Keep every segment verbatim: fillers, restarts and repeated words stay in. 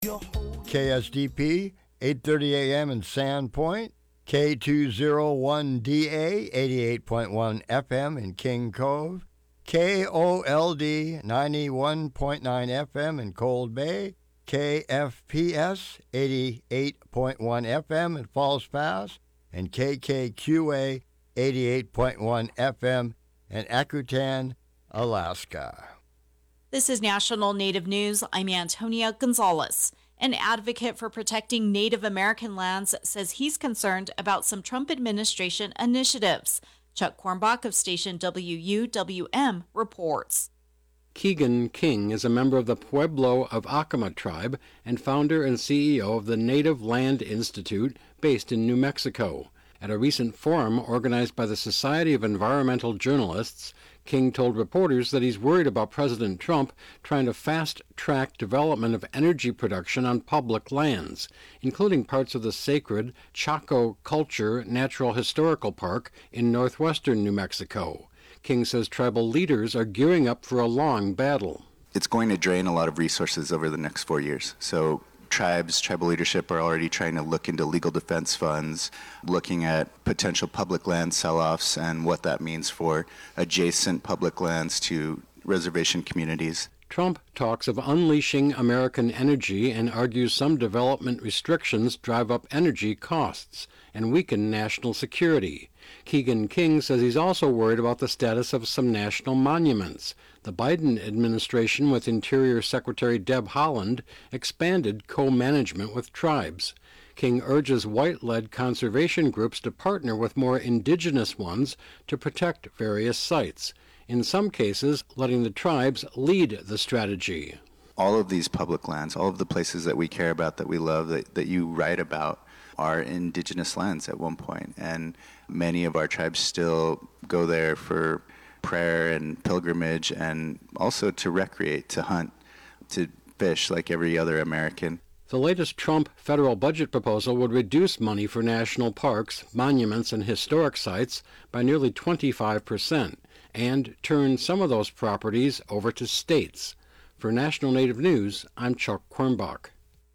K S D P, eight thirty a.m. in Sandpoint, K two oh one D A, eighty-eight point one F M in King Cove, K O L D, ninety-one point nine F M in Cold Bay, K F P S, eighty-eight point one F M in Falls Pass, and K K Q A, eighty-eight point one F M in Akutan, Alaska. This is National Native News. I'm Antonia Gonzalez. An advocate for protecting Native American lands says he's concerned about some Trump administration initiatives. Chuck Kornbach of station W U W M reports. Keegan King is a member of the Pueblo of Acoma tribe and founder and C E O of the Native Land Institute based in New Mexico. At a recent forum organized by the Society of Environmental Journalists, King told reporters that he's worried about President Trump trying to fast-track development of energy production on public lands, including parts of the sacred Chaco Culture Natural Historical Park in northwestern New Mexico. King says tribal leaders are gearing up for a long battle. It's going to drain a lot of resources over the next four years. So tribes, tribal leadership are already trying to look into legal defense funds, looking at potential public land sell-offs and what that means for adjacent public lands to reservation communities. Trump talks of unleashing American energy and argues some development restrictions drive up energy costs and weaken national security. Keegan King says he's also worried about the status of some national monuments. The Biden administration, with Interior Secretary Deb Haaland, expanded co-management with tribes. King urges white-led conservation groups to partner with more indigenous ones to protect various sites, in some cases letting the tribes lead the strategy. All of these public lands, all of the places that we care about, that we love, that, that you write about, are indigenous lands at one point, and many of our tribes still go there for prayer and pilgrimage, and also to recreate, to hunt, to fish like every other American. The latest Trump federal budget proposal would reduce money for national parks, monuments, and historic sites by nearly twenty-five percent, and turn some of those properties over to states. For National Native News, I'm Chuck Kornbach.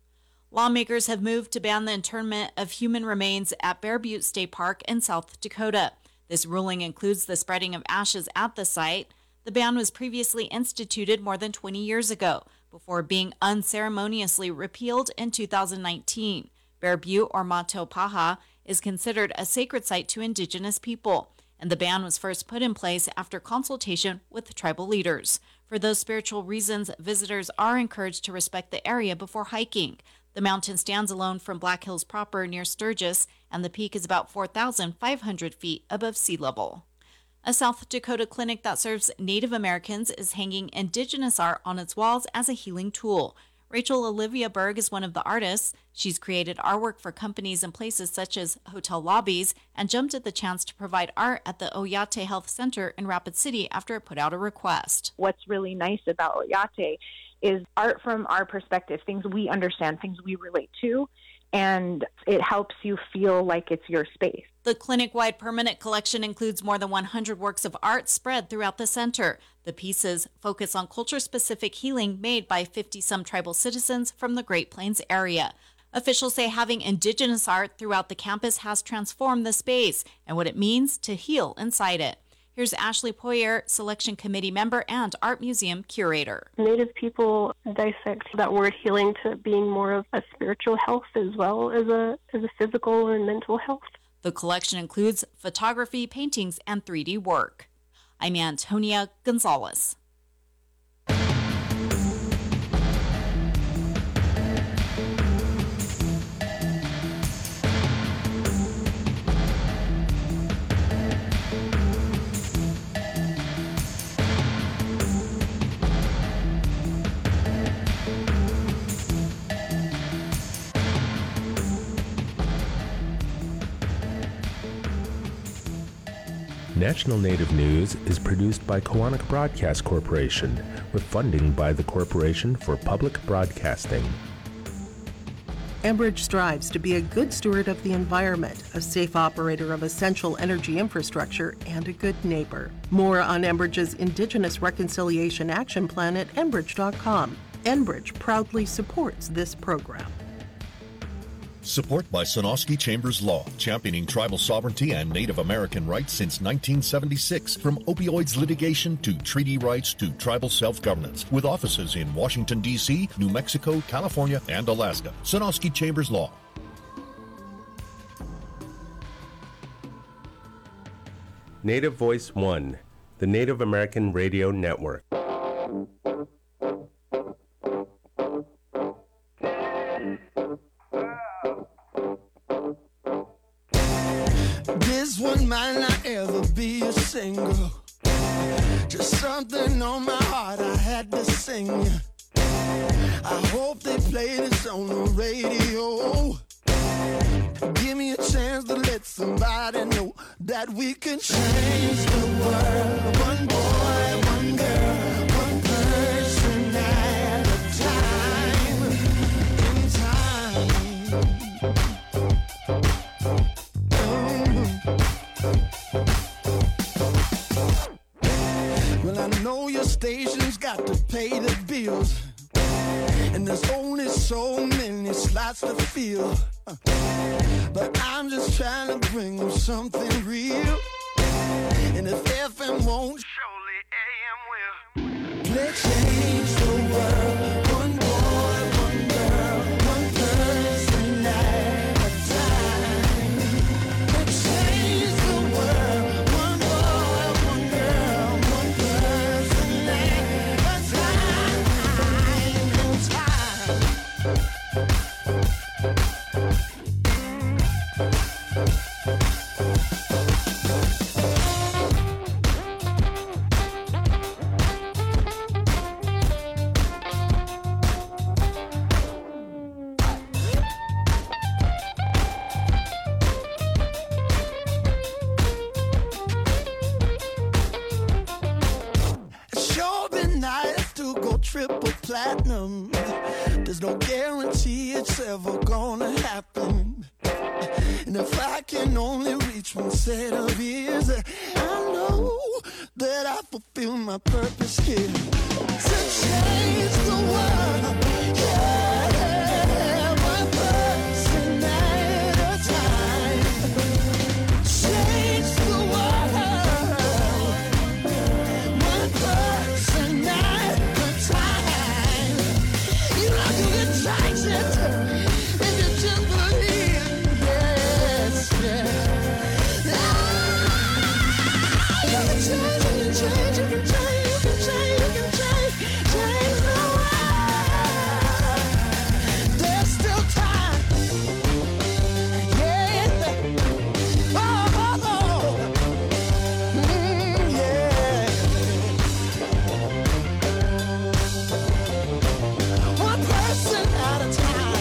Lawmakers have moved to ban the internment of human remains at Bear Butte State Park in South Dakota. This ruling includes the spreading of ashes at the site. The ban was previously instituted more than twenty years ago, before being unceremoniously repealed in two thousand nineteen. Bear Butte, or Mato Paha, is considered a sacred site to indigenous people, and the ban was first put in place after consultation with tribal leaders. For those spiritual reasons, visitors are encouraged to respect the area before hiking. The mountain stands alone from Black Hills proper near Sturgis, and the peak is about four thousand five hundred feet above sea level. A South Dakota clinic that serves Native Americans is hanging indigenous art on its walls as a healing tool. Rachel Olivia Berg is one of the artists. She's created artwork for companies and places such as hotel lobbies and jumped at the chance to provide art at the Oyate Health Center in Rapid City after it put out a request. What's really nice about Oyate is art from our perspective, things we understand, things we relate to, and it helps you feel like it's your space. The clinic-wide permanent collection includes more than one hundred works of art spread throughout the center. The pieces focus on culture-specific healing made by fifty-some tribal citizens from the Great Plains area. Officials say having indigenous art throughout the campus has transformed the space and what it means to heal inside it. Here's Ashley Poyer, Selection Committee member and Art Museum curator. Native people dissect that word healing to being more of a spiritual health as well as a, as a physical and mental health. The collection includes photography, paintings, and three D work. I'm Antonia Gonzalez. National Native News is produced by Koahnic Broadcast Corporation with funding by the Corporation for Public Broadcasting. Enbridge strives to be a good steward of the environment, a safe operator of essential energy infrastructure, and a good neighbor. More on Enbridge's Indigenous Reconciliation Action Plan at enbridge dot com. Enbridge proudly supports this program. Support by Sonosky Chambers Law, championing tribal sovereignty and Native American rights since nineteen seventy-six. From opioids litigation to treaty rights to tribal self-governance. With offices in Washington, D C, New Mexico, California, and Alaska. Sonosky Chambers Law. Native Voice One, the Native American Radio Network. This one might not ever be a single. Just something on my heart I had to sing. I hope they play this on the radio. Give me a chance to let somebody know that we can change the world. One boy, one girl, one person at a time. In time. Mm-hmm. Well, I know your station's got to pay the bills. And there's only so many slots to fill. But I'm just trying to bring them something real. And if F M won't, surely A M will. Let's change the world. One boy, one girl, one person at a time. Let's change the world. One boy, one girl, one person at a time. Triple platinum. There's no guarantee it's ever gonna happen. And if I can only reach one set of ears, I know that I fulfill my purpose here to change the world. Yeah, one person at a time. Change the world. One person at a time. You know you can change it if you just believe. Yes, yes. Ah, you can change, you can change, you can change, you can change, you can change, change the world. There's still time. Yeah. Oh, oh, oh. Mm, yeah. One person at a time.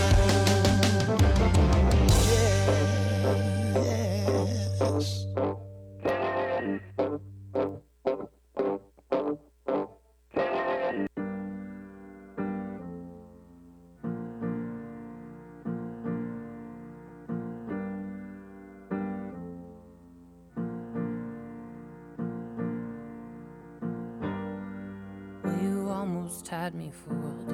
Yes. Well, you almost had me fooled.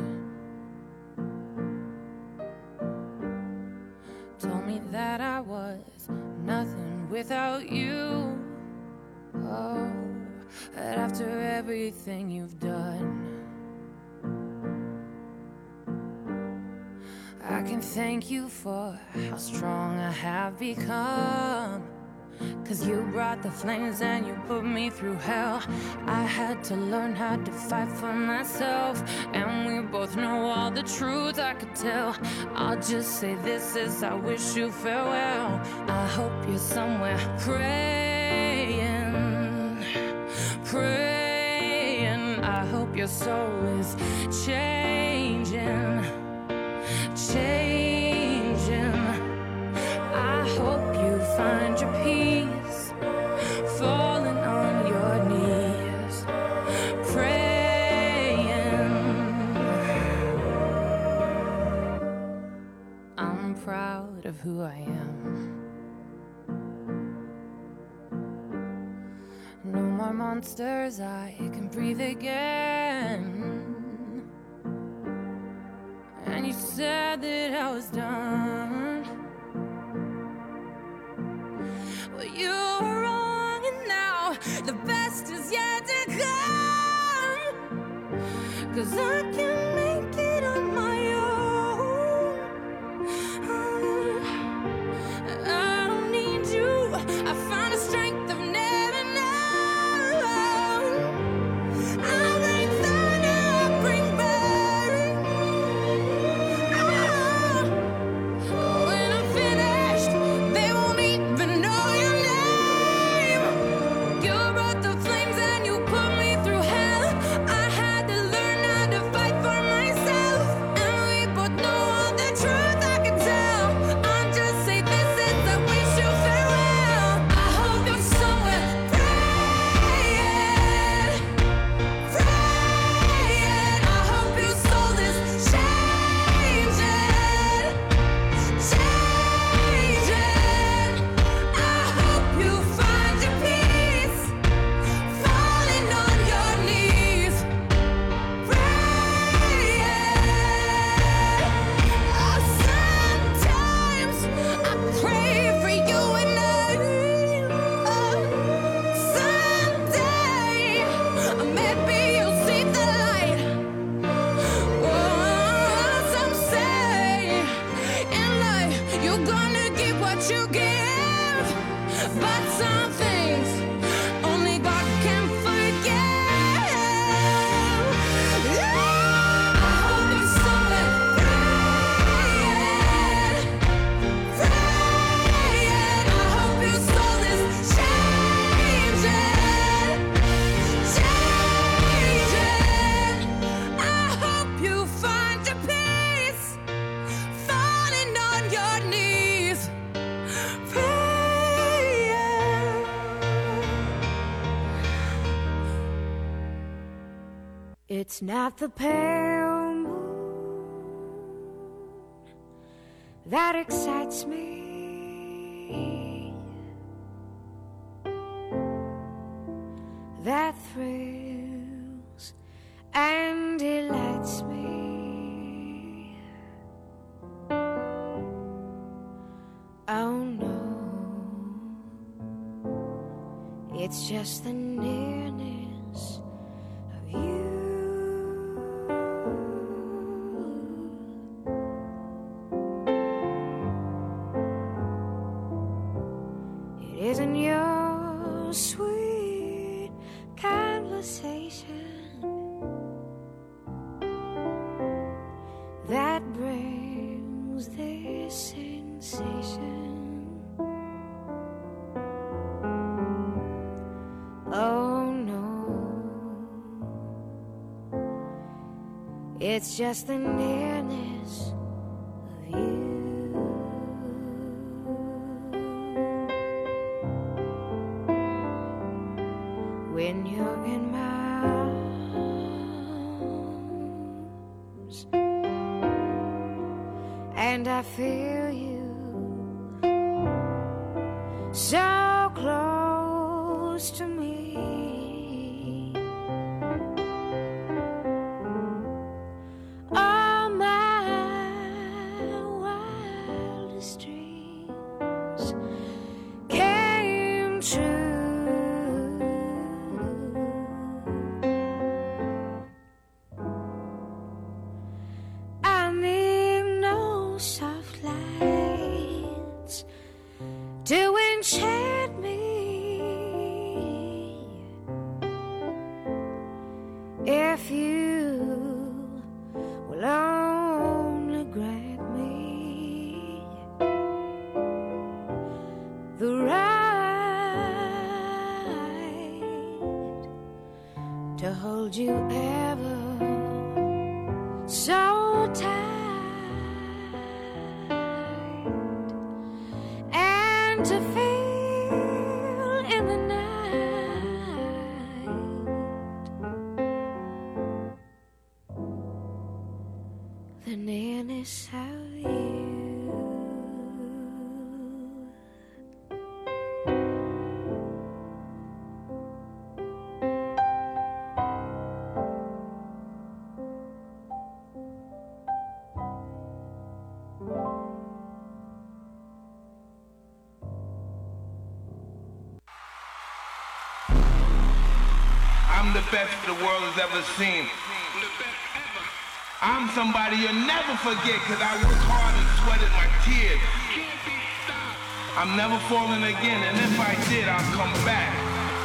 Told me that I was nothing without you. Oh, but after everything you've done, I can thank you for how strong I have become. Cause you brought the flames and you put me through hell. I had to learn how to fight for myself, and we both know all the truth I could tell. I'll just say this as I wish you farewell. I hope you're somewhere praying, praying. I hope your soul is changing, changing. I hope you find your peace, falling on your knees, praying. I'm proud of who I am. No more monsters, I can breathe again. said that I was done. Well, you were wrong, and now the best is yet to come. 'Cause I can make it on my own. I don't need you. I found a strength I've never known. I'll bring thunder, I'll bring burning. Oh, when I'm finished, they won't even know your name. You brought the flames and you put me through hell. I had to learn how to fight for myself, and we both know all the truth I can tell. I'll just say this is I wish you farewell. I hope you're somewhere praying, praying. I hope your soul is changing, changing. I hope you find your peace, falling on your knees, praying. Oh, sometimes I pray for you and I. Oh, someday maybe you'll see the light. Oh, some say in life you're gonna get what you give, but some things only God can forgive. I hope you're somewhere praying, praying. I hope your soul is changing, changing. I hope you find your peace, falling on your knees, praying. It's not the pale moon that excites me, that thrills and delights me. Oh no, it's just the nearness of you. It isn't your sweet conversation that brings this sensation. Oh no, it's just the nearness of you. When you're in my arms and I feel you so close to me, all my wildest dreams came true. I need no soft lights to enchant me. If you will only grant me the right to hold you ever so tight and to feel in the night the nearness of you. I'm the best the world has ever seen. I'm somebody you'll never forget because I worked hard and sweated my tears. I'm never falling again, and if I did, I'll come back.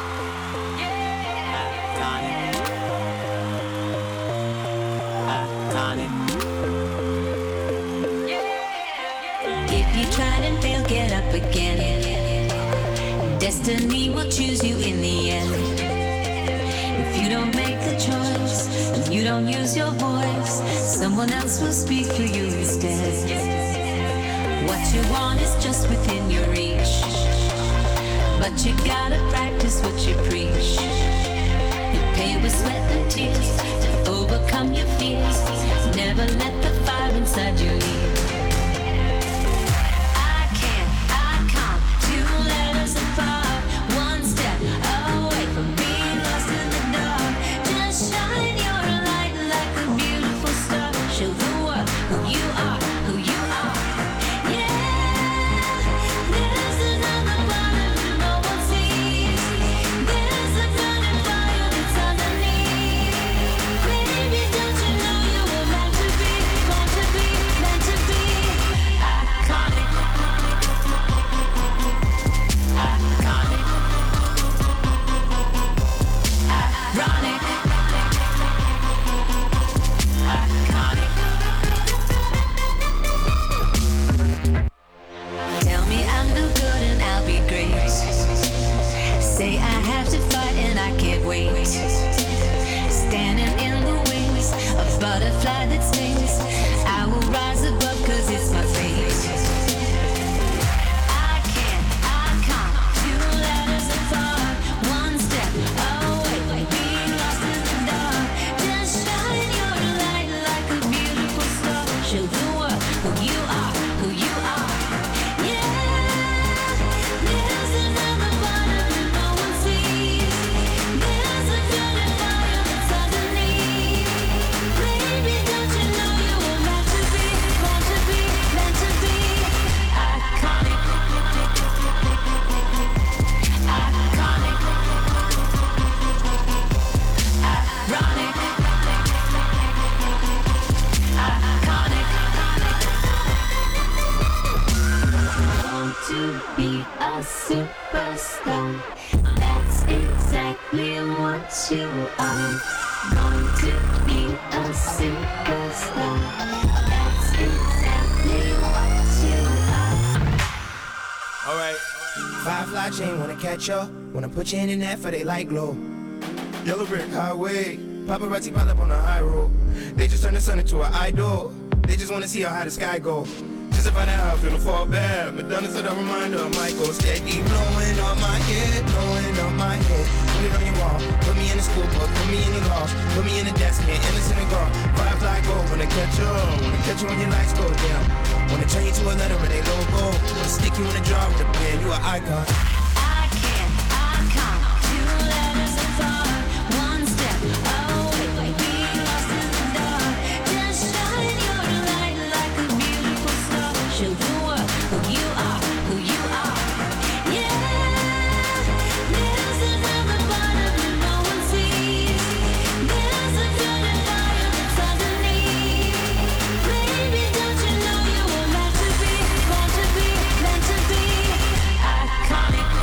If you tried and failed, get up again. Destiny will choose you in the end. If you don't make the choice, and you don't use your voice, someone else will speak for you instead. What you want is just within your reach, but you gotta practice what you preach. You pay with sweat and tears to overcome your fears. Never let the fire inside you leave. I can't, I can't, two letters apart, one step away from being lost in the dark. Just shine your light like a beautiful star. Show the world who you are, who you are. Yeah, there's another bottom that no one sees. There's a burning fire that's underneath. Baby, don't you know you were meant to be, meant to be, meant to be iconic, iconic, ironic, iconic. Tell me I'm no good and I'll be great. Say I have to fight and I can't wait. Standing in the wings, a butterfly that stings. I will rise above cause it's my fate. I can't, I can't, two letters apart, one step away, being lost in the dark. Just shine your light like a beautiful star. Show the world who you are, who you are. Yeah, there's another bottom that no one sees. There's a burning fire that's underneath. Baby, don't you know you were meant to be, meant to be, meant to be iconic, iconic, ironic, iconic. Want to be a superstar. That's exactly what you are. Want to be a superstar. That's exactly what you are. Alright. Firefly chain, wanna catch ya? Wanna put you in the net for they light glow. Yellow brick highway, paparazzi pile up on the high road. They just turn the sun into an idol. They just wanna see how high the sky go. Just to find out how I feel to fall back. Madonna's a reminder of Michael. Steady blowing on my head, blowing on my head. Put it on your wall, put me in the school book, put me in your loft, put me in the desk, man, in the synagogue. Firefly go, wanna catch you, wanna catch you when your lights go down. Wanna turn you to a letter in a logo. Wanna stick you in a jar with a pen, you an icon. I can't, I can't, two letters apart, one step away, being lost in the dark. Just shine your light like a beautiful star. Show the world who you are, who you are. Yeah, there's another bottom that no one sees. There's a burning fire that's underneath. Baby, don't you know you were meant to be, meant to be, meant to be iconic.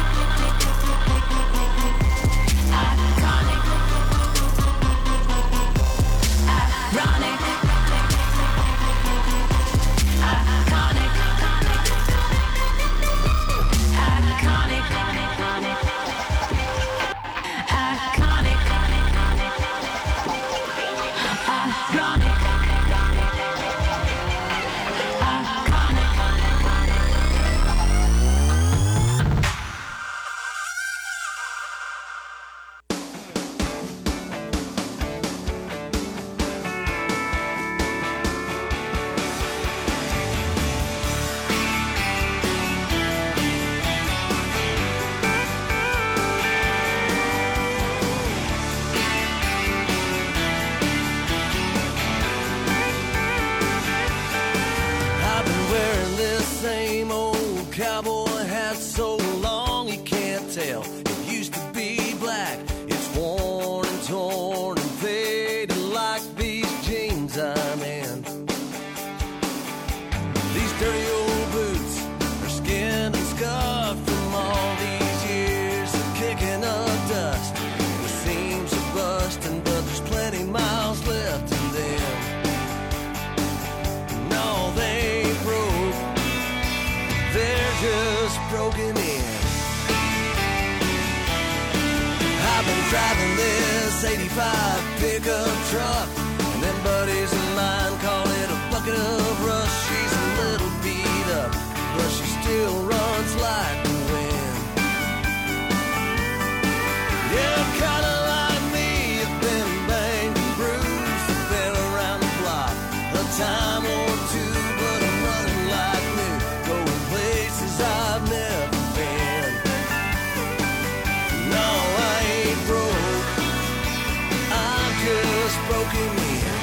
These dirty old boots are skinned and scuffed from all these years of kicking up dust. The seams are busting, but there's plenty miles left in them. No, they ain't broke, they're just broken in. I've been driving this eighty-five pickup truck, and them buddies of mine call it a bucket of rust. She's a little beat up, but she still runs like the wind. Yeah, kinda like me, you've been banged and bruised, you've been around the block a time or two, but I'm running like new, going places I've never been. No, I ain't broke, I'm just broken in.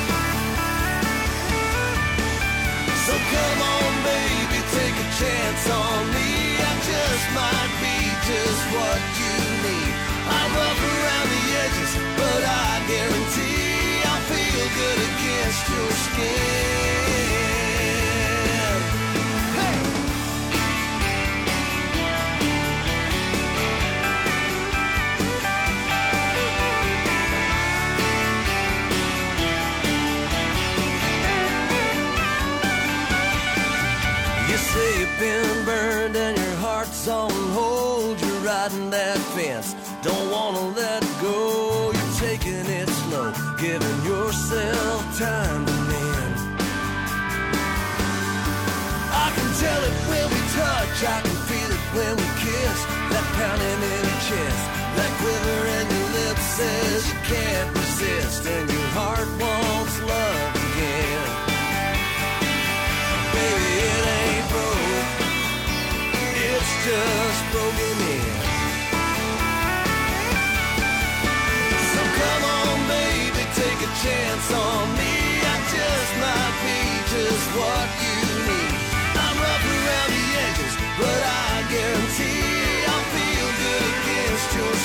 So come on, baby, take a chance on me. I just might be just what you need. I'm rough around the edges, but I guarantee I'll feel good against your skin. Hey! You say you've been burned and your heart's on hold. You're riding that fence, don't wanna let go. You're taking it slow, giving yourself time to mend. I can tell it when we touch, I can feel it when we kiss. That pounding in your chest, that quiver in your lips says you can't resist, and your heart wants love again. Baby, it ain't broke, it's just broken in. So come on, baby, take a chance on me. I just might be just what you need. I'm rough around the edges, but I guarantee I'll feel good against your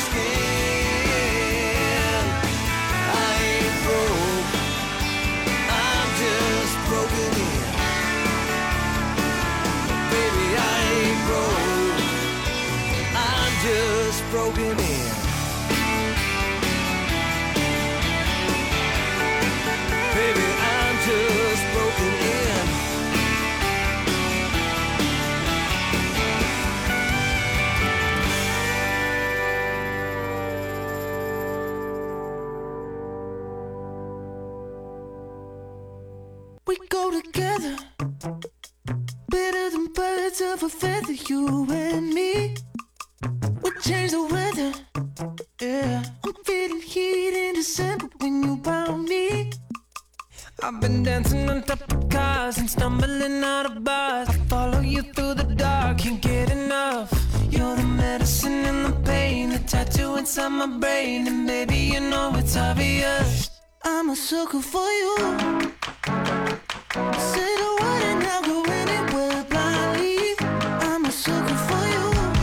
skin. I ain't broke, I'm just broken in. Baby, I ain't broke, I'm just broken in. Baby, I'm just broken in. We go together, better than birds of a feather, you and me. We change the weather, yeah. I'm feeling heat in December when you found me. I've been dancing on top of cars and stumbling out of bars. I follow you through the dark, can't get enough. You're the medicine and the pain, the tattoo inside my brain, and baby, you know it's obvious. I'm a sucker for you. Say the word and I'll go anywhere blindly. I'm a sucker for you.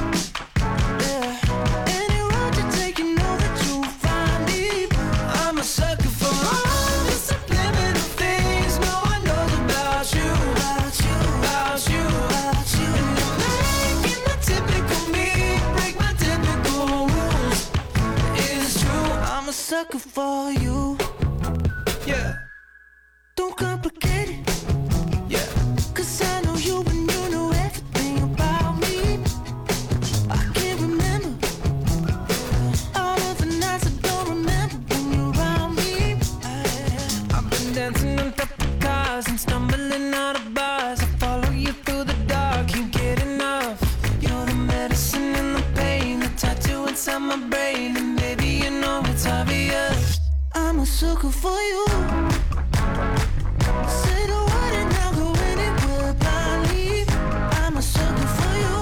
Yeah. Any road you take, you know that you'll find me. I'm a sucker for all the subliminal things no one knows about you. About you, about you, about you. You're making the typical me break my typical rules. It's true, I'm a sucker for you. Yeah. Don't complicate it. Yeah. Cause I know you and you know everything about me. I can't remember all of the nights I don't remember when you're around me. I've been dancing on top of cars and stumbling out of bars. I follow you through the dark, can't get enough. You're the medicine and the pain, the tattoo inside my brain, and baby, you know it's obvious. I'm a sucker for you. Say the word and I'll go anywhere blindly. I'm a sucker for you.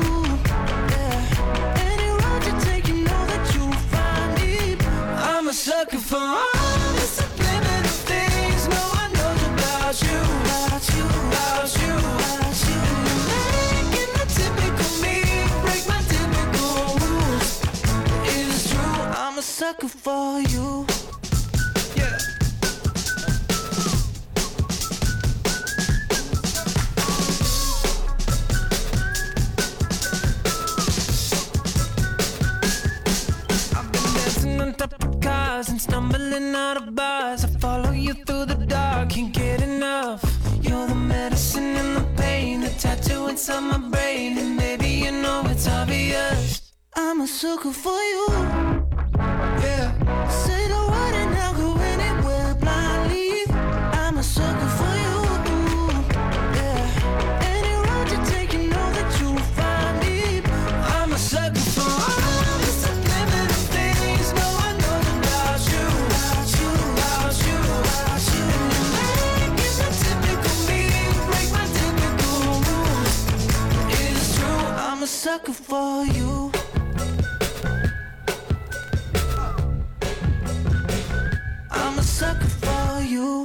Yeah. Any road you take, you know that you'll find me. I'm a sucker for all the subliminal things no one knows about you. About you, about you, about you. You're making the typical me break my typical rules. It is true, I'm a sucker for you. Yeah. inside my brain, and maybe you know it's obvious. I'm a sucker for you. Yeah. Say the word and I'll go anywhere blindly. I'm a sucker for you. Yeah. Any road you take, you know that you'll find me. I'm a sucker for all the subliminal things. No one knows about you, about you, about you, about you. And you make it the typical me, break my typical rules. It's true, I'm a sucker for you. I'm a sucker for you.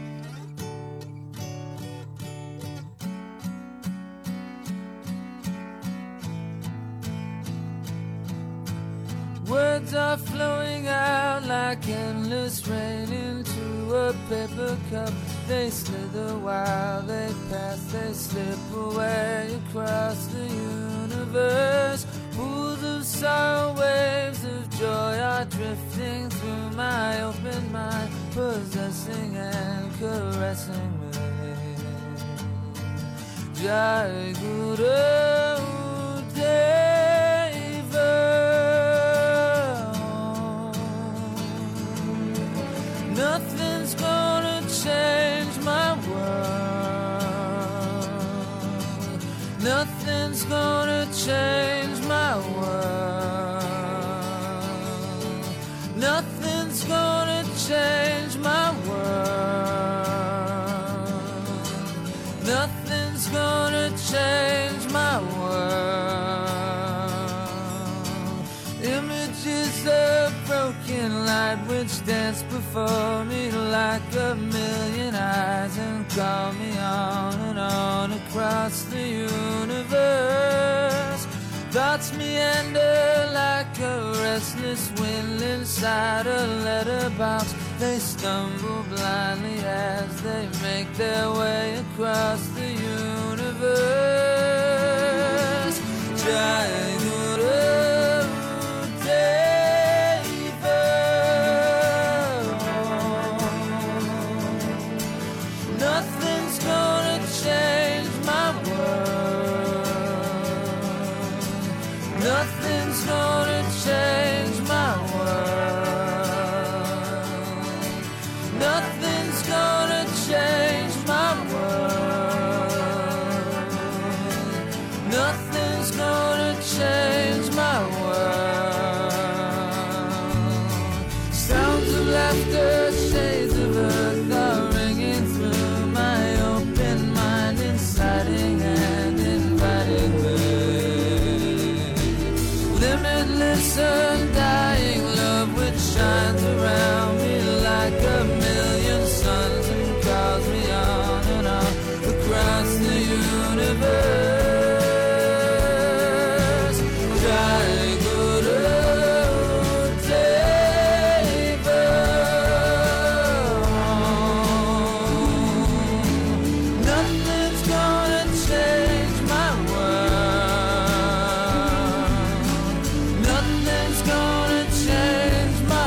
Words are flowing out like endless rain into a paper cup. They slither while they pass, they slip away across the universe. Pools of sorrow, waves of joy are drifting through my open mind, possessing and caressing me. Jai Guru Deva. Nothing's gonna change my world. Nothing's gonna change my world. Nothing's gonna change my world. Nothing's gonna change my world. Images of broken light which dance before me like a million eyes and call me on and on across the universe. Thoughts meander like a restless wind inside a letterbox. They stumble blindly as they make their way across the universe. Jai Guru Deva. Nothing's gonna change my world. Nothing's gonna change my world. Nothing's gonna change my world. Nothing's gonna change my world. Sounds of laughter, shades of earth are ringing through my open mind, inciting and inviting me. Limitless, undying love which shines around me like a million suns and calls me on and on across the universe. Jai Guru Deva. Nothing's gonna change my world. Nothing's gonna change my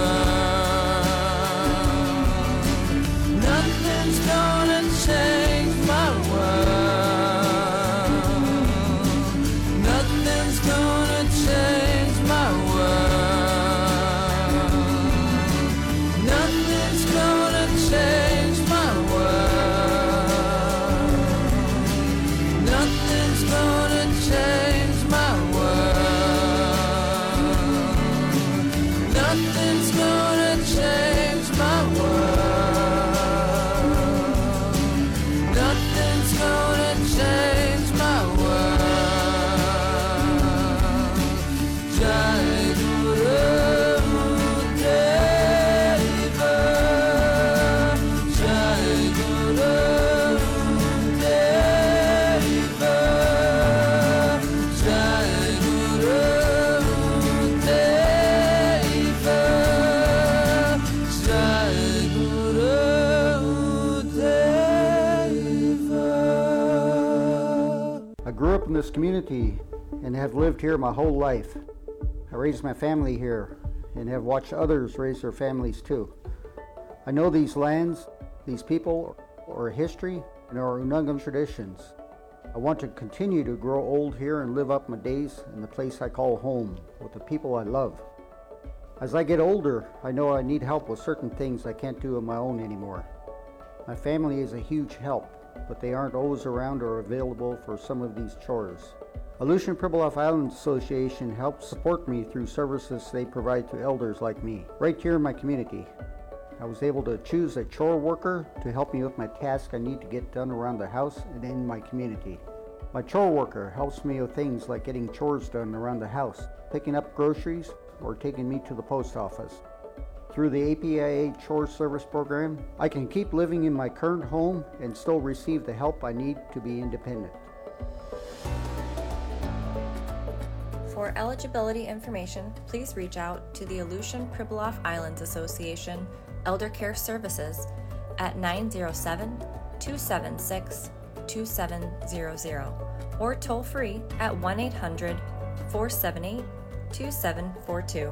world. Nothing's gonna change my world. Nothing's gonna change my world. Nothing's gonna change my world. Nothing's gonna change my world. Nothing's gonna change my world. Nothing's gonna change my world. Jai Guru Deva. Jai Guru Deva. Jai Guru Deva. Jai Guru Deva. I grew up in this community and have lived here my whole life. I raised my family here and have watched others raise their families too. I know these lands, these people, our history, and our Unungam traditions. I want to continue to grow old here and live up my days in the place I call home with the people I love. As I get older, I know I need help with certain things I can't do on my own anymore. My family is a huge help, but they aren't always around or available for some of these chores. Aleutian Pribilof Island Association helps support me through services they provide to elders like me, right here in my community. I was able to choose a chore worker to help me with my tasks I need to get done around the house and in my community. My chore worker helps me with things like getting chores done around the house, picking up groceries, or taking me to the post office. Through the A P I A Chore Service Program, I can keep living in my current home and still receive the help I need to be independent. For eligibility information, please reach out to the Aleutian Pribilof Islands Association Elder Care Services at nine zero seven, two seven six, two seven zero zero or toll free at one eight hundred, four seven eight, two seven four two.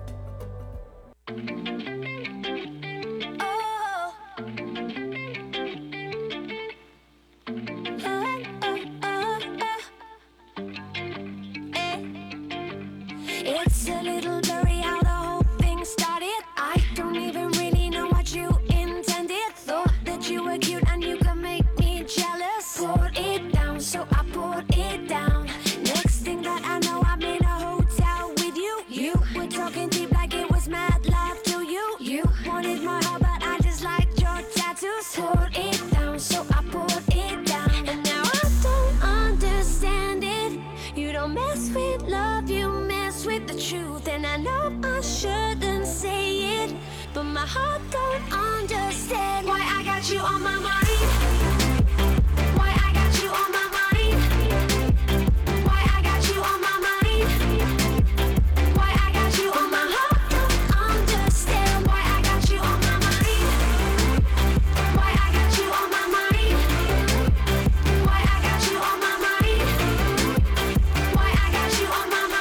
It's a little blurry how the whole thing started. I don't even really know what you intended. Thought that you were cute and you could make me jealous. Poured it down, so I poured it down. Next thing that I know, I'm in a hotel with you. You were talking deep like it was mad love to you. You wanted my heart, but I just liked your tattoos. Poured it down, so I poured it down. And now I don't understand it. You don't mess with love, you mess with the truth. And I know I shouldn't say it, but my heart don't understand why I got you on my mind. Why I got you on my mind. Why I got you on my mind. Why I got you on my heart don't understand why I got you on my mind. Why I got you on my mind. Why I got you on my mind. Why I got you on my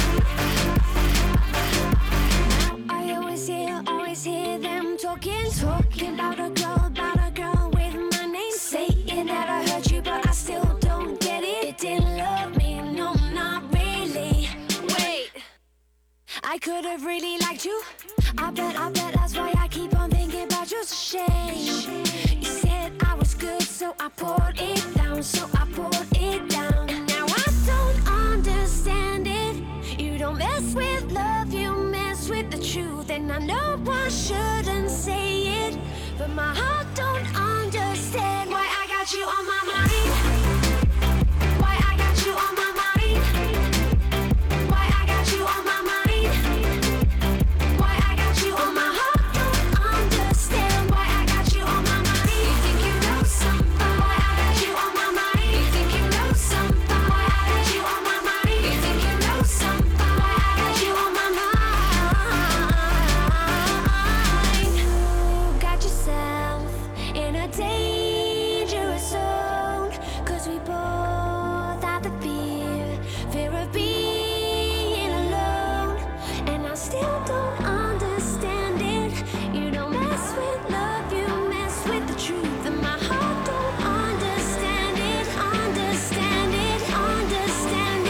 mind. I always hear, always hear them talking, talking about a girl, about a girl with my name, saying that I hurt you, but I still don't get it. It didn't love me, no, not really. Wait, I could have really liked you. I bet, I bet that's why I keep on thinking about you. It's a shame. You said I was good, so I poured it down, so I poured it down. And now I don't understand it. You don't mess with love, you mess with the truth. And I know I shouldn't say it, but my heart don't understand why I got you on my mind. Why I got you on my mind. Why I got you on my mind. Why I got you on my heart don't understand why I got you on my mind. You think you know something? Why I got you on my mind. You think you know something? Why I got you on my mind. You think you know something? Why I got you on my mind. You got yourself in a dangerous zone, 'cause we both have the fear, fear of being alone. And I still don't understand it. You don't mess with love, you mess with the truth. And my heart don't understand it, understand it, understand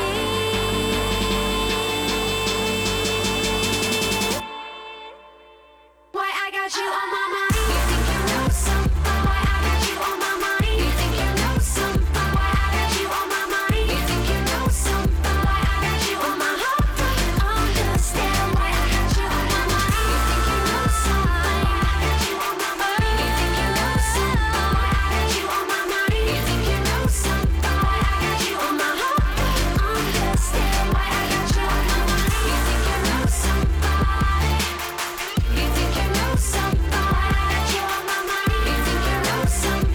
it. Why I got you on my mind. You think you know something? Why I got you on my mind. You think you know something? Why I got you on my mind. You think you know something? Why I got you on my heart don't understand why I got you on my mind. You think you know something? Why I got you on my mind. You think you know something? Why I got you on my mind. You think you know something? Why I got you on my heart don't understand why I got you on my mind. You think you know somebody. You think you know somebody. Why I got you on my mind. You think you know somebody.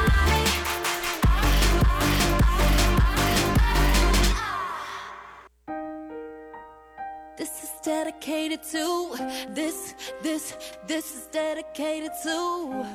This is dedicated to this, this, this is dedicated to.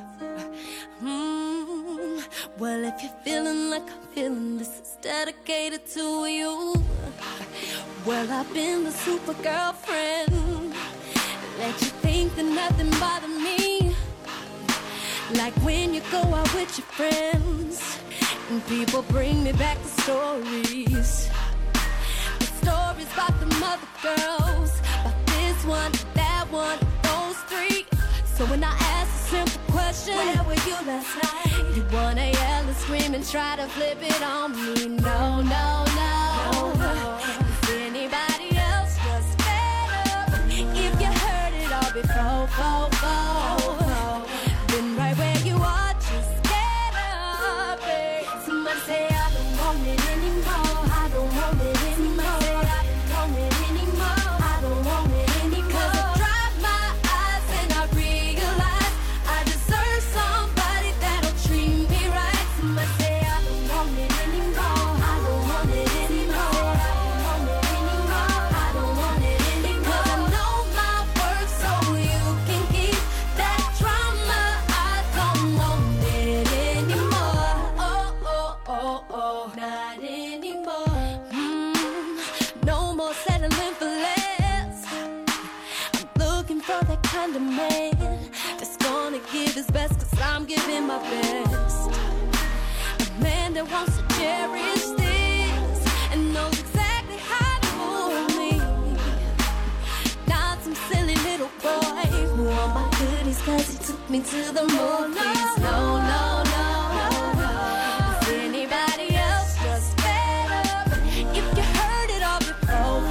Mm, well, if you're feeling like I'm feeling, this is dedicated to you. Well, I've been the super girlfriend. Let you think that nothing bothered me. Like when you go out with your friends And people bring me back the stories. The stories about the mother girls, about this one, that one, those three. So when I ask a simple question, where were you last night? You wanna yell and scream and try to flip it on me. No, no, no, no. Is anybody else just better? If you heard it all before, before, before, then right where you are, just get up, babe. Somebody say I don't want it anymore. I don't want it anymore. I don't want it anymore. I don't want it anymore. 'Cause I dry my eyes and I realize I deserve somebody that'll treat me right. Somebody say I don't want it anymore. I don't want it anymore. I don't want it anymore. I don't want it anymore. 'Cause I know my worth, so you can keep that drama. I don't want it anymore. Oh, oh, oh, oh, not anymore. Mm, no more settling for less. I'm looking for that kind of man that's gonna give his best, 'cause I'm giving my best. A man that wants to cherish this and knows exactly how to hold me. Not some silly little boy who want my goodies 'cause he took me to the movies. No, no, no, no. Is anybody else just better? If you heard it all before,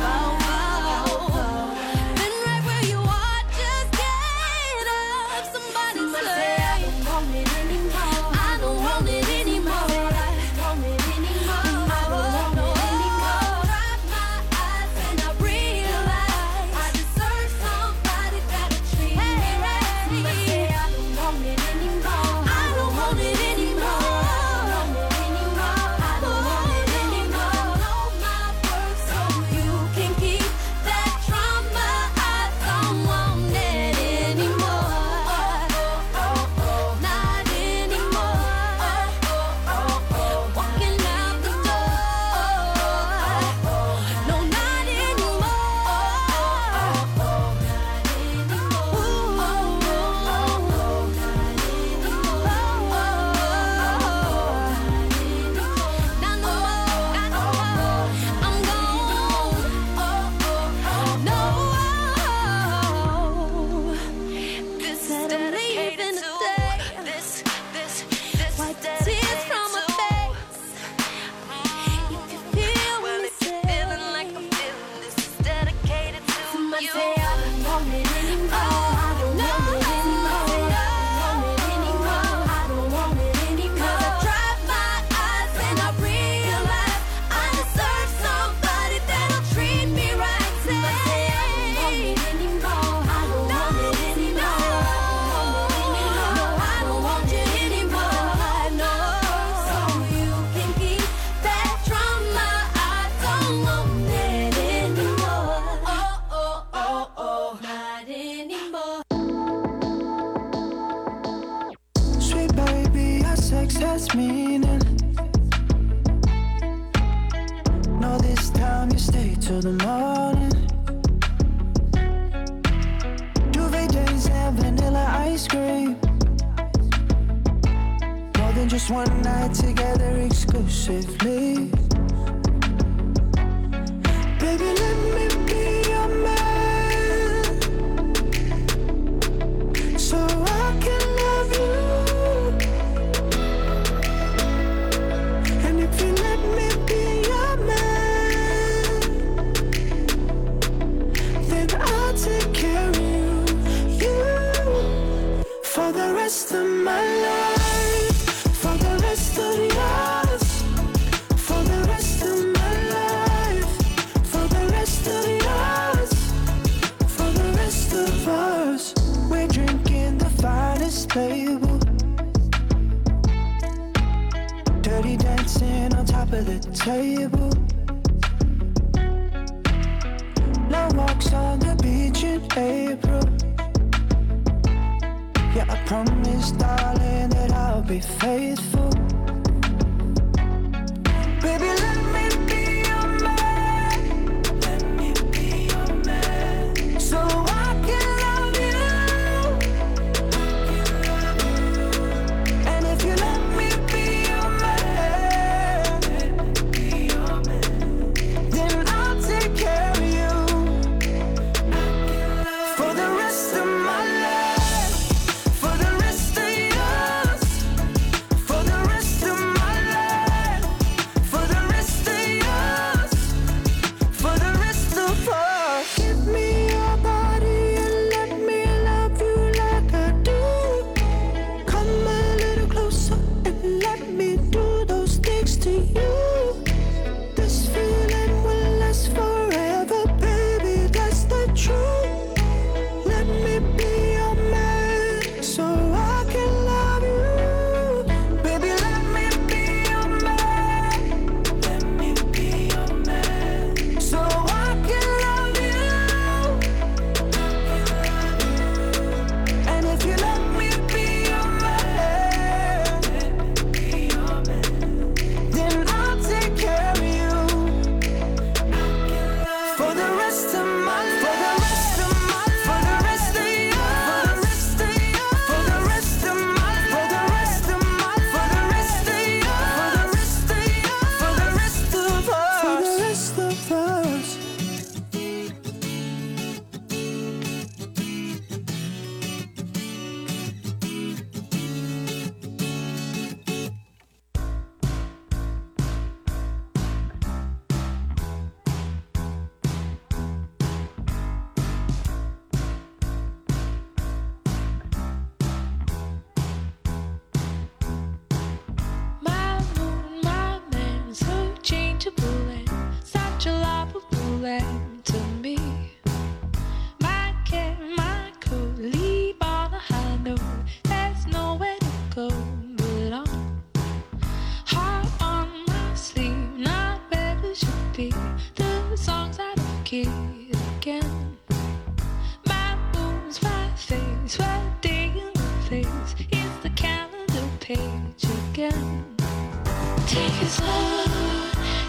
then right where you are, just get up. Somebody say I don't want it anymore. I don't want it anymore. I don't want it anymore. I don't want it anymore. Dry my eyes and I realize I deserve somebody that'll treat me right. Somebody say I don't want it anymore. I don't want it anymore. I don't want it anymore. I don't want it anymore. Know my worth, so you can keep that drama. I don't want it anymore. Oh, oh, oh, not anymore. Oh, oh, oh, walking out the door. No, not anymore. Oh, oh, not Sweet baby, our sex has meaning. No, this time you stay till the morning. Duvet days and vanilla ice cream. More than just one night together exclusively. Baby, let me be your man, so I can love you. And if you let me be your man, then I'll take care of you, you, for the rest of my life, for the rest of yours, for the rest of my life, for the rest of yours, for the rest of us. We're drinking the finest label, dirty dancing on top of the table. Long walks on the beach in April. Yeah, I promise, darling, that I'll be faithful. Baby, let me be your man. Let me be your man, so I can love you. And if you let me be your man,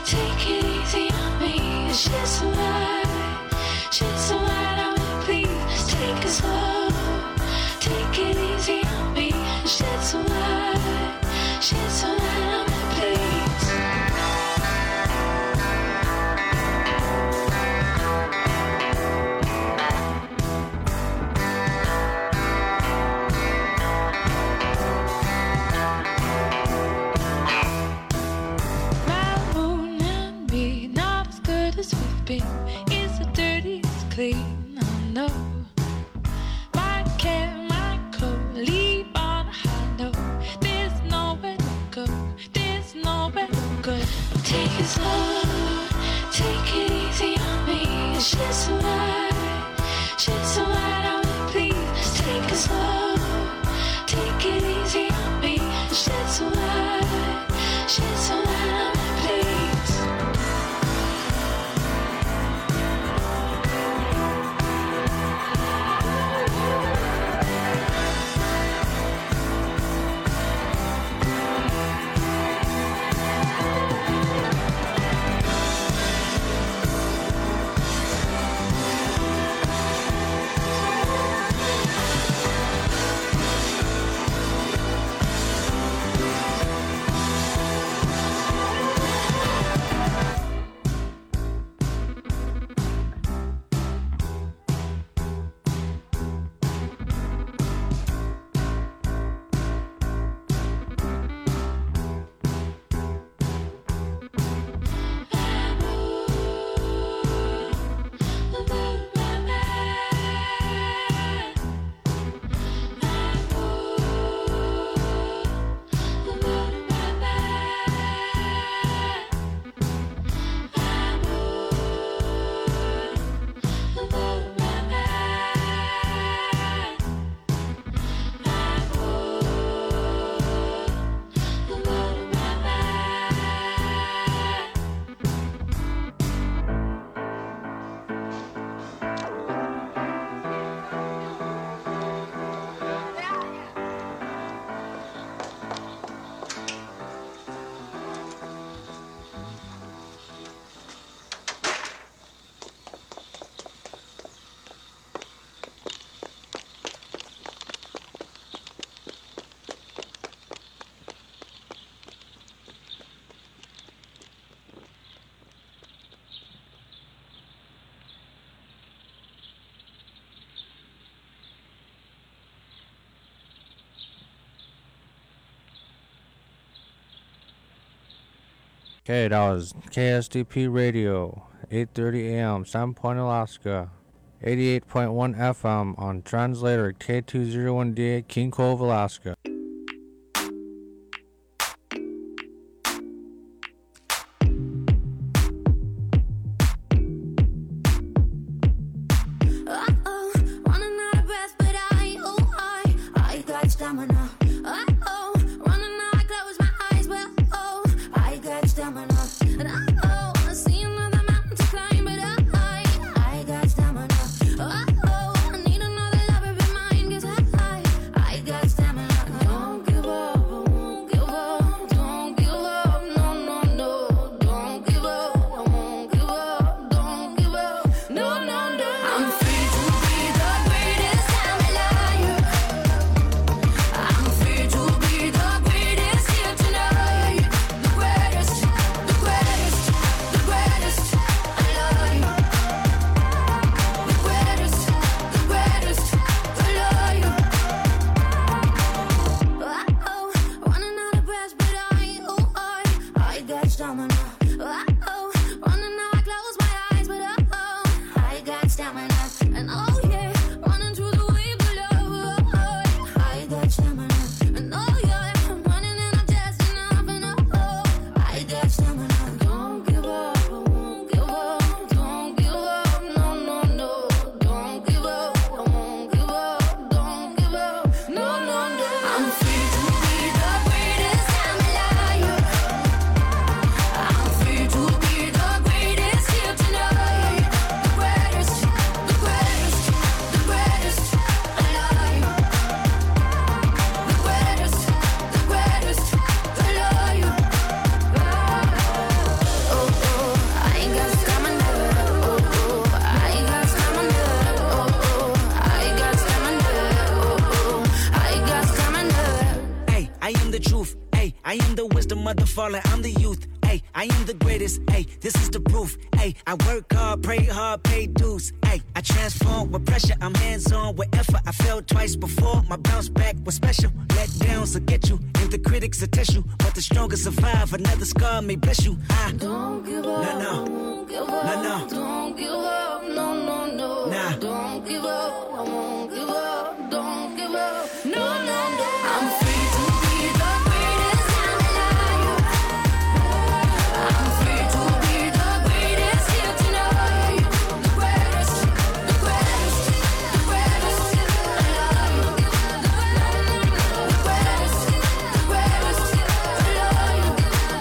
Take it easy on me. Shit's so light. Shit's so light on me, please. Take it slow. Take it easy on me. Shit's so light. Shit's so light on me, please. My moon and me, not as good as we've been. Is the dirtiest clean? Oh no. My care, my code, leave on a high note. There's nowhere to go. There's nowhere to go. Take it slow. Take it easy on me. Shit's so light. Shit's so light on me, please. Take it slow. Take it easy on me. Shit's so light. Shit's so light on me, please. Okay, that was K S D P Radio, eight thirty a m, Sandpoint, Alaska. eighty-eight point one F M on translator K two oh one D A, King Cove, Alaska. Uh-oh, running out of breath, but I, oh, I, I got stamina. Uh-oh, running out, I close my eyes, but oh, I got stamina. And uh-oh, I see another mountain to climb, but I, I got stamina. Uh-oh, I need another lover be mine, 'cause I, I got stamina. Don't give up, I won't give up, don't give up, no, no, no, don't give up, I won't give up, don't give up, no, no, no. I'm free to be the greatest, I'm a liar. I'm free to be the greatest here tonight. The greatest, the greatest, the greatest, I love you. The greatest, the greatest, I love you. Uh-oh, running out of breath, but I, oh, I, I got stamina. Uh-oh, running out, I close my eyes, but uh-oh, I got stamina. And oh yeah, running through the waves of love, oh, I got stamina. And oh yeah, I'm running and I'm just enough, and oh, I got stamina. Don't give up, I won't give up, don't give up, no, no, no, don't give up, I won't give up, don't give up, no, no, no. I'm free to be the greatest, I'm a liar. I'm free to be mother falling, I'm the youth. Ay, I am the greatest. Ay, this is the proof. Ay, I work hard, pray hard, pay dues. Ay, I transform with pressure. I'm hands on with effort. I failed twice before. My bounce back was special. Let downs will get you, and the critics will test you. But the strongest survive. Another scar may bless you. I don't give up. No, no. Won't give up. No, no. Don't give up. No, no, no. Nah. Don't give up. I won't give up. Don't give up. No, no, no. I'm free to be the greatest I'm alive. I'm free to be the greatest here tonight. The greatest, the greatest, the greatest alive. The greatest, the greatest alive.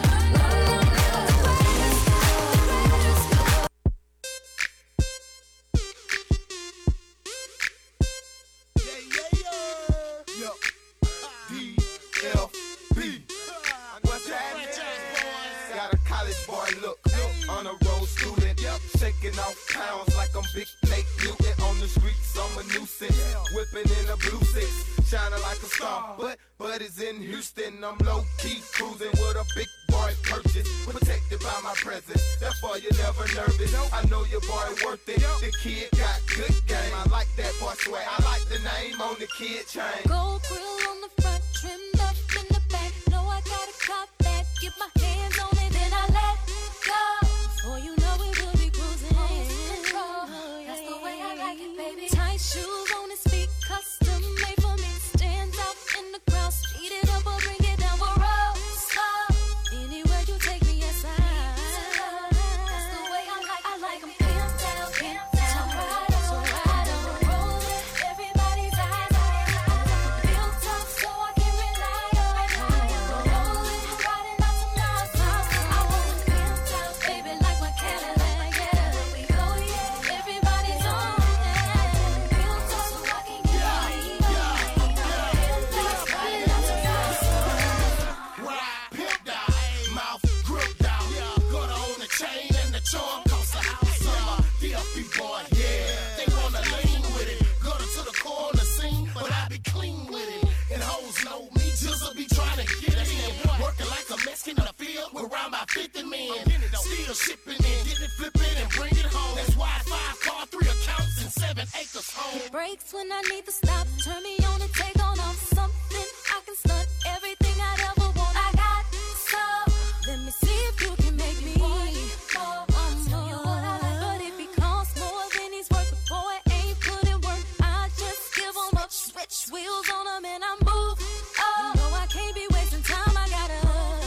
Got a college boy look, on a road student, shaking off pounds like I'm Big Nate Newton. On the streets, I'm a nuisance, whipping in a blue six, shining like a star. But, but it's in Houston, I'm low key cruising with a big boy purchase, protected by my presence. That's why you're never nervous. I know your boy worth it. The kid got good game. I like that boy swag. I like the name on the kid chain. Gold grill on the front, trimmed up in the back. Know I got a cop that. Get my hands on it, then I let go. Before you know it, we'll be cruising. That's the way I like it, baby. Tight shoes on his feet, custom made for me. Stands out in the crowd, speed it up or bring it down. We're all slow. Anywhere you take me, yes I. That's the way I like. I like 'em pimped out, pimped out. So ride on, roll it. Everybody's eyes on it. Built up so I can rely on it. Roll it, riding out some nice house. I want 'em pimped out, baby, like my Cadillac. Yeah, we go, yeah. Everybody's on it. Built up so I can get money. Pimped out, riding out some nice house. Ride, pimped out, mouth gripped out. Gonna own the chain and the charm cost a house. I'm a D F B boy, yeah. They wanna lean with it. Got to the corner scene, but I be clean with it. And hoes know me, just be trying to get it in. Working like a Mexican in the field with around about fifty men. Still shipping in, get it, flip it, and bring it home. That's why five car, three accounts, and seven acres home. Breaks when I need to stop. Turn me on and take on off something. I can stunt everything I'd ever want. I got so. Let me see if you can make me want more. Tell you what I like, but if he costs more than he's worth, the boy ain't put in work. I just give him up, switch wheels on him, and I move. Oh, you know I can't be wasting time. I gotta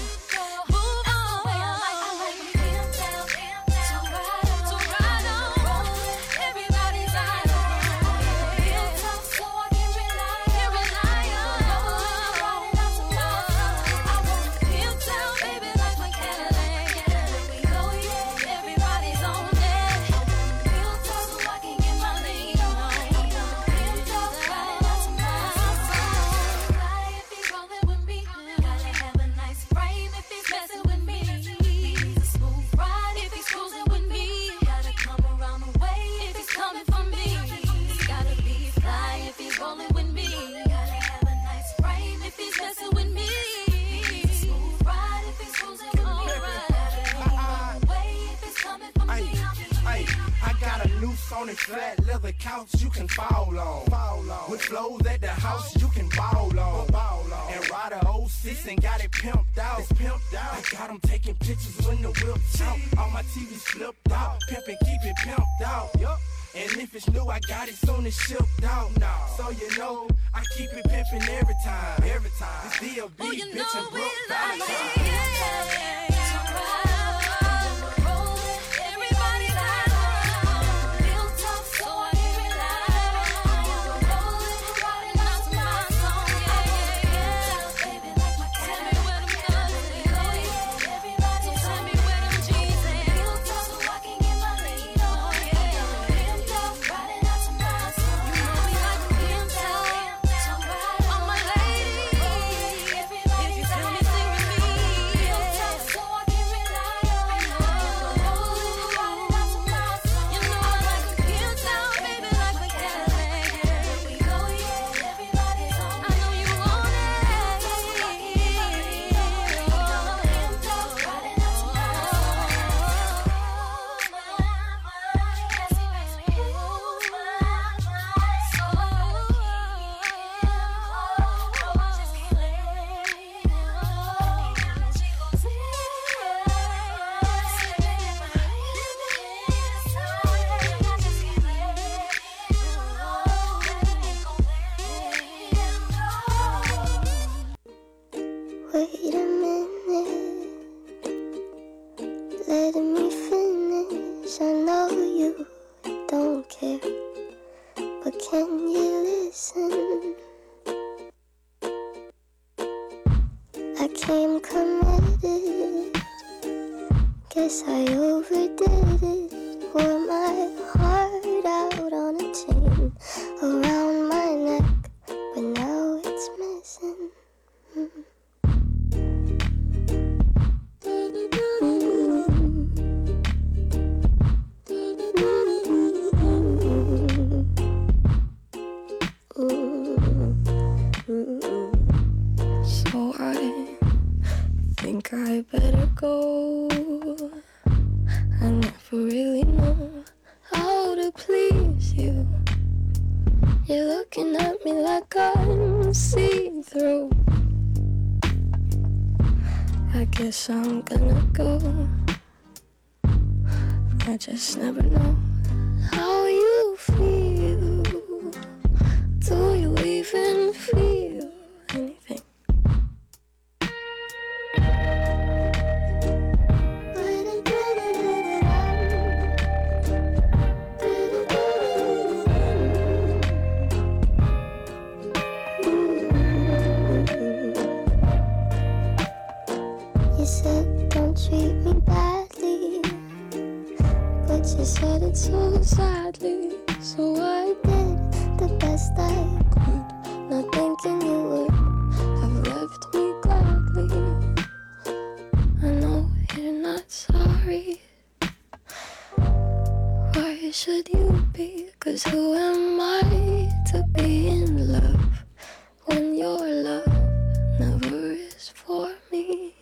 move on. I like him pimped out, so ride on, so ride on. Everybody's eyes on it. Built up so I can rely, can rely on. Riding out some nice house. I want 'em pimped out, baby, like my Cadillac. Yeah, we go, yeah. Everybody's on it. Built up so I can get my lean on. Pimped out, riding out some nice house. Fly if he's rolling with me. Gotta have a nice frame if he's messing with me. He's a smooth ride if he's cruising with me. Gotta come around the way if he's coming for me. Gotta be fly if he's rolling with me. Gotta have a nice frame if he's messing with me. He's a smooth ride if he's cruising with me. Gotta come around the way if he's coming for me. Hey, I got a noose on it, flat leather couch you can fall on. Fall on. With flows at the house you can ball on. Ball on. And ride a oh six and got it pimped out. It's pimped out. I got 'em taking pictures when the whip's out. All my T V's flipped out. Pimpin', keep it pimped out. Yup. And if it's new, I got it soon as shipped out. Now, so you know, I keep it pimpin' every time. Every time. This D L B, Oh, you bitch, know and we Brooke like Valentine. it. So ride on, roll it. Everybody's eyes on it. Built up so I can rely on. Roll it, riding out some nice song. Yeah, yeah, yeah. Baby, like my Cadillac. Tell me where them guns is. Everybody, so tell me where them G's is. Built up so I can get my lean on. Yeah, built up, riding out some nice song. You know we like them pimped out. So ride on, my lady. If you feel me, sing with me. Built up so letting me finish. I know you don't care, but can you listen? I came committed, guess I overdid it. Wore my heart out on a chain around my neck, but now it's missing. Mm. So I think I better go. I never really know how to please you. You're looking at me like I'm see-through. I guess I'm gonna go. I just never know how you feel. Do you even feel anything? You said don't treat me badly, but you said it so sadly. So I did the best I could, not thinking you would have left me gladly. I know you're not sorry. Why should you be? 'Cause who am I to be in love when your love never is for me?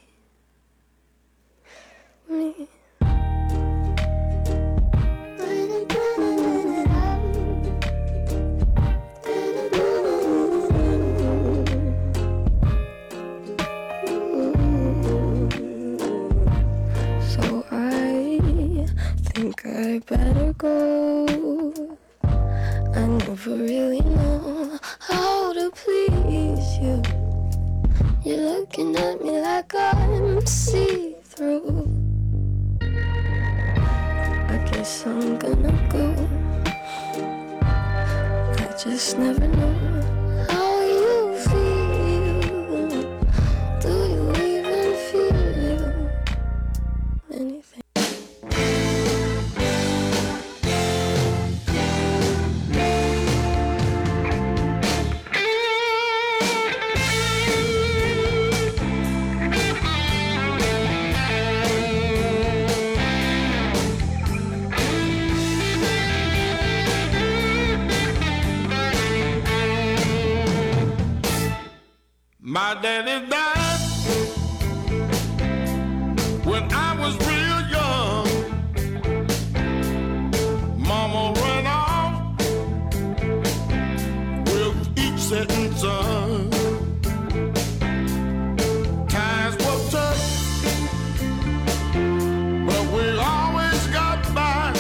Me. So I think I better go. I never really know how to please you. You're looking at me like I'm see-through. I guess I'm gonna go. I just never know how you feel. Do you even feel anything? My daddy died when I was real young. Mama ran off with each setting sun. Times were tough, but we always got by.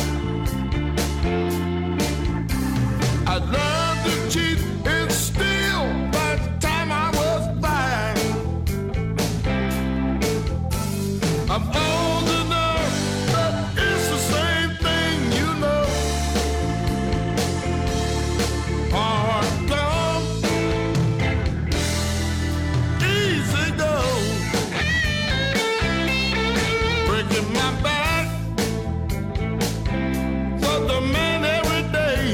I learned to cheat and steal by the time I was five. I'm old enough, but it's the same thing, you know. Hard come, easy go. Breaking my back for the man every day.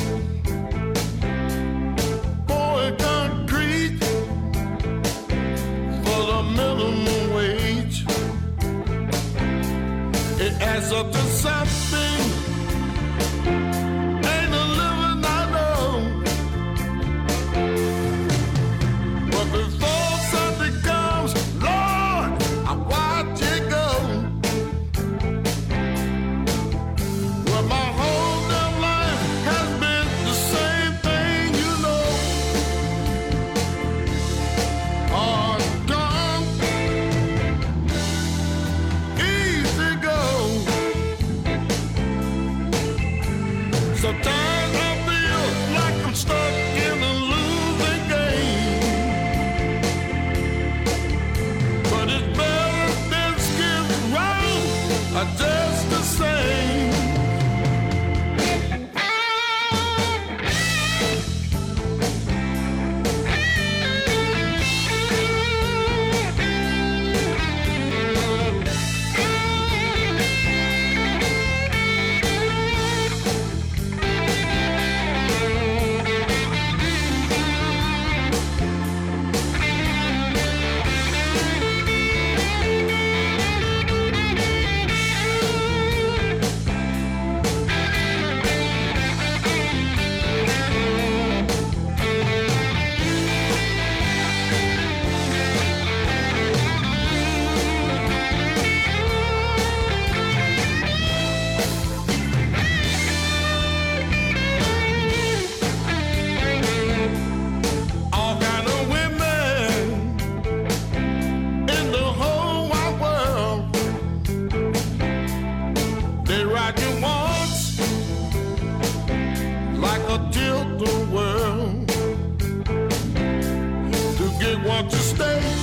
Pouring concrete for the minimum wage. It adds up to something. Ain't a living I know. But before something comes, Lord, I watch it go. Well, my whole damn life has been the same thing, you know. Hard come, easy go. are just the same. All kind of women in the whole wide world. They ride you once like a tilt-a-whirl to get what you stay.